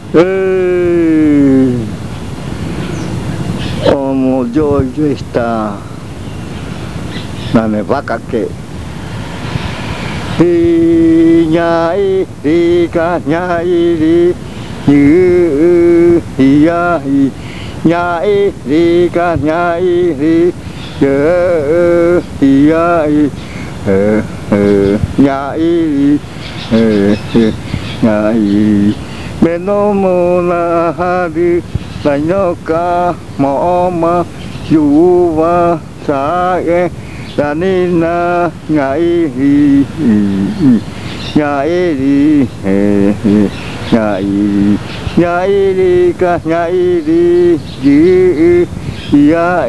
Como yo está, la me va a caer. Nhai đi ca nhai đi như ya nhai đi ca nhai đi nhớ ya nhai nhai bên nó mô na ha đi là nhớ ca mỏ mà dù và xa e là nên na nhai đi nhai đi nhai nhai đi ca nhai đi gì ya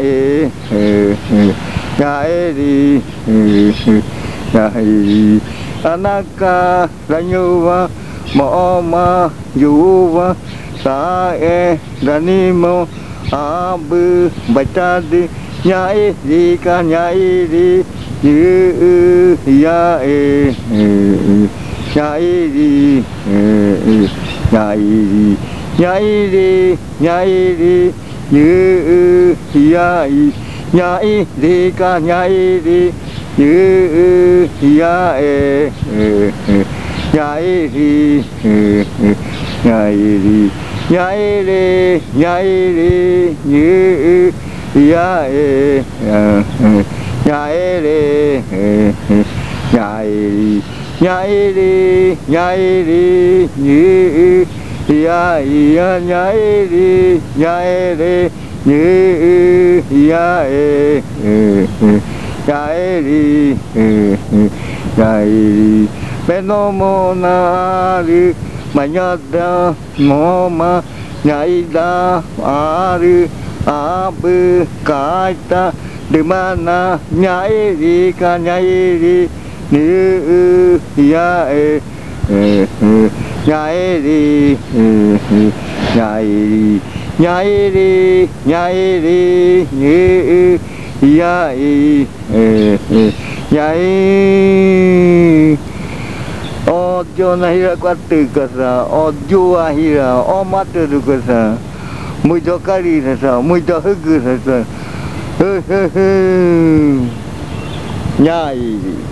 nhai đi nhai anaka là như va mỏ mà dù va sa e là ni mo a bư bạch đi nhai đi ca nhai đi như ya nhai đi nhai đi nhai đi nhai đi như ya nhai đi ca nhai đi như ya nhai đi nhai đi nhai đi nhai đi như ya nhai đi nhai đi nhai đi nhai đi như ya nhai đi nhai đi như ya nhai đi nhai đi bên nó mô na đi mà nhớ ra mô mà nhai ra à đi à bư cái ta đi mà na nhai đi ca nhai đi như ya nhai đi nhai đi nhai đi nhai đi như ya nhai ojo nahira kwatu kasa ojo ahira o matu kasa muito kari kasa muito hugu kasa nhai